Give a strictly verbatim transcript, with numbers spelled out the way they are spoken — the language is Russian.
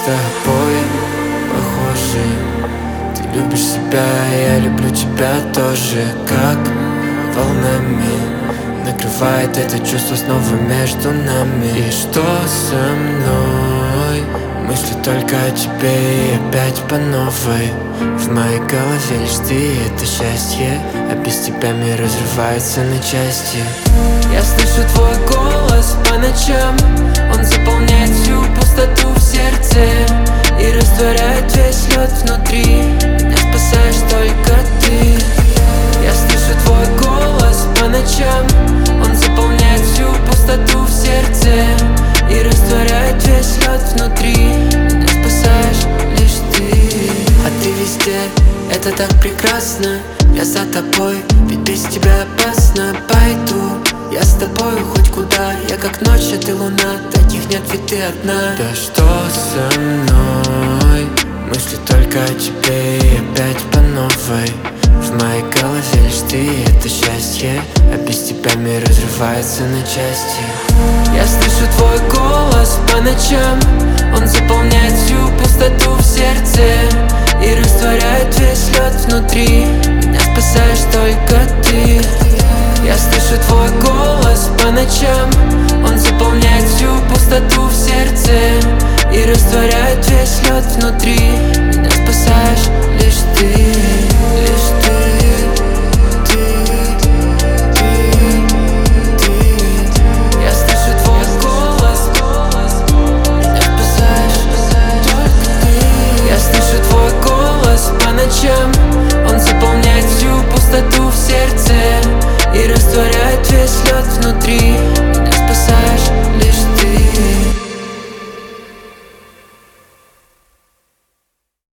тобой похожи. Ты любишь себя, я люблю тебя тоже. Как волнами накрывает это чувство снова между нами. И что со мной? Мысли только о тебе и опять по новой. В моей голове лишь ты, это счастье, а без тебя мир разрывается на части. Я слышу твой голос по ночам, он заполняет всю пустоту в сердце и растворяет весь лед внутри. Меня спасаешь только ты. Я слышу твой голос по ночам, он заполняет всю пустоту в сердце и растворяет весь лед внутри. Меня спасаешь лишь ты. А ты везде, это так прекрасно. Я за тобой, ведь без тебя опасно. Пойду я с тобой хоть куда. Я как ночь, а ты луна. Таких нет, ведь ты одна. Да что со мной? Мысли только о тебе и опять по новой. В моей голове лишь ты, это счастье, а без тебя мир разрывается на части. Я слышу твой голос по ночам, он заполняет всю пустоту в сердце и растворяет весь лед внутри. Меня спасаешь только ты. Я слышу твой голос по ночам, он заполняет всю пустоту в сердце и растворяет весь лед внутри. Меня спасаешь лишь ты, лишь ты. Он заполняет всю пустоту в сердце и растворяет весь лед внутри.